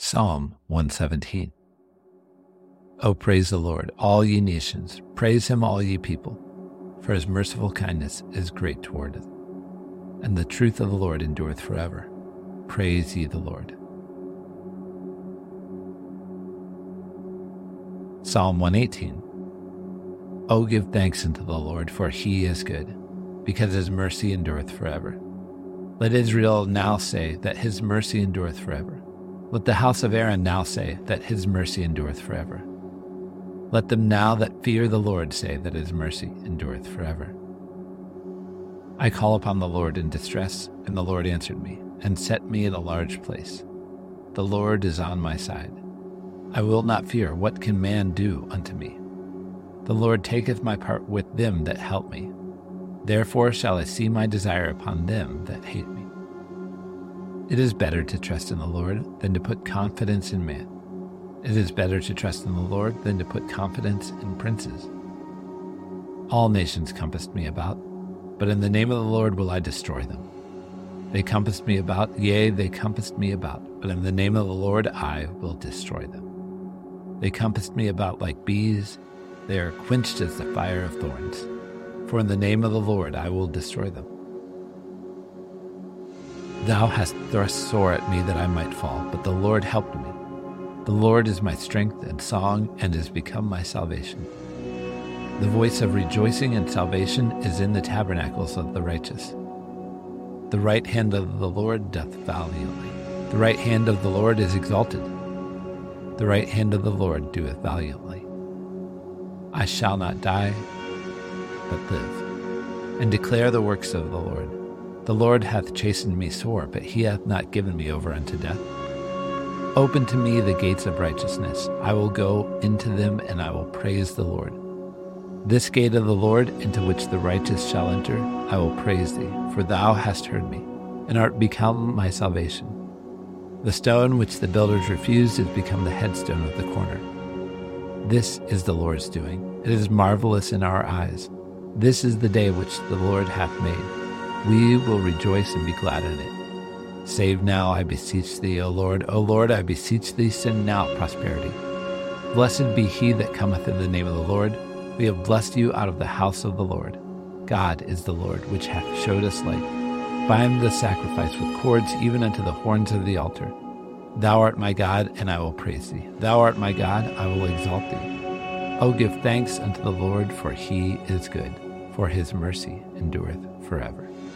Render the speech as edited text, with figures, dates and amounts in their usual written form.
Psalm 117. O praise the Lord, all ye nations. Praise him, all ye people. For his merciful kindness is great toward us, and the truth of the Lord endureth forever. Praise ye the Lord. Psalm 118. O give thanks unto the Lord, for he is good, because his mercy endureth forever. Let Israel now say that his mercy endureth forever. Let the house of Aaron now say that his mercy endureth forever. Let them now that fear the Lord say that his mercy endureth forever. I call upon the Lord in distress, and the Lord answered me, and set me in a large place. The Lord is on my side. I will not fear. What can man do unto me? The Lord taketh my part with them that help me. Therefore shall I see my desire upon them that hate me. It is better to trust in the Lord than to put confidence in man. It is better to trust in the Lord than to put confidence in princes. All nations compassed me about, but in the name of the Lord will I destroy them. They compassed me about, yea, they compassed me about, but in the name of the Lord I will destroy them. They compassed me about like bees, they are quenched as the fire of thorns. For in the name of the Lord I will destroy them. Thou hast thrust sore at me that I might fall, but the Lord helped me. The Lord is my strength and song, and is become my salvation. The voice of rejoicing and salvation is in the tabernacles of the righteous. The right hand of the Lord doth valiantly. The right hand of the Lord is exalted. The right hand of the Lord doeth valiantly. I shall not die, but live, and declare the works of the Lord. The Lord hath chastened me sore, but he hath not given me over unto death. Open to me the gates of righteousness. I will go into them, and I will praise the Lord. This gate of the Lord, into which the righteous shall enter, I will praise thee, for thou hast heard me, and art become my salvation. The stone which the builders refused is become the headstone of the corner. This is the Lord's doing. It is marvelous in our eyes. This is the day which the Lord hath made. We will rejoice and be glad in it. Save now, I beseech thee, O Lord. O Lord, I beseech thee, send now prosperity. Blessed be he that cometh in the name of the Lord. We have blessed you out of the house of the Lord. God is the Lord, which hath showed us light. Bind the sacrifice with cords, even unto the horns of the altar. Thou art my God, and I will praise thee. Thou art my God, I will exalt thee. O give thanks unto the Lord, for he is good, for his mercy endureth forever.